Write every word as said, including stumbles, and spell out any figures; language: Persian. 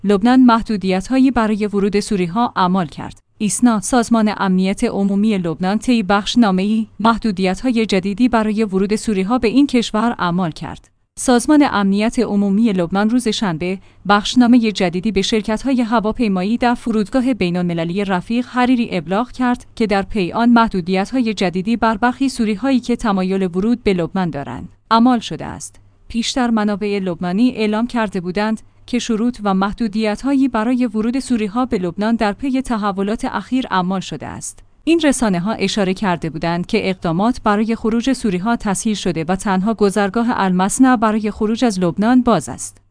لبنان محدودیت‌هایی برای ورود سوری‌ها اعمال کرد. ایسنا، سازمان امنیت عمومی لبنان طی بخشنامه‌ای محدودیت‌های جدیدی برای ورود سوری‌ها به این کشور اعمال کرد. سازمان امنیت عمومی لبنان روز شنبه بخشنامه جدیدی به شرکت‌های هواپیمایی در فرودگاه بین‌المللی رفیق حریری ابلاغ کرد که در پی آن محدودیت‌های جدیدی بر برخی سوری‌هایی که تمایل ورود به لبنان دارند اعمال شده است. پیشتر منابع لبنانی اعلام کرده بودند که شروط و محدودیت‌هایی برای ورود سوری‌ها به لبنان در پی تحولات اخیر اعمال شده است. این رسانه‌ها اشاره کرده بودند که اقدامات برای خروج سوری‌ها تسهیل شده و تنها گذرگاه المصنع برای خروج از لبنان باز است.